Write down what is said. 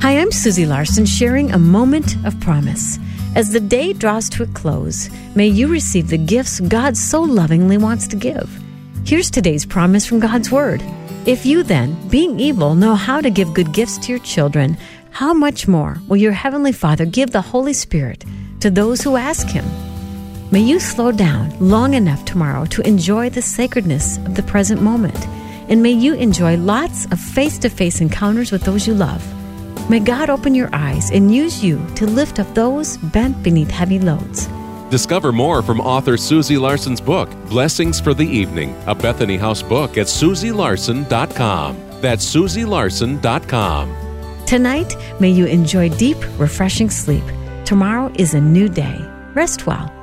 Hi, I'm Susie Larson, sharing a moment of promise. As the day draws to a close, may you receive the gifts God so lovingly wants to give. Here's today's promise from God's Word. If you then, being evil, know how to give good gifts to your children, how much more will your Heavenly Father give the Holy Spirit to those who ask Him? May you slow down long enough tomorrow to enjoy the sacredness of the present moment, and may you enjoy lots of face-to-face encounters with those you love. May God open your eyes and use you to lift up those bent beneath heavy loads. Discover more from author Susie Larson's book, Blessings for the Evening, a Bethany House book at SusieLarson.com. That's SusieLarson.com. Tonight, may you enjoy deep, refreshing sleep. Tomorrow is a new day. Rest well.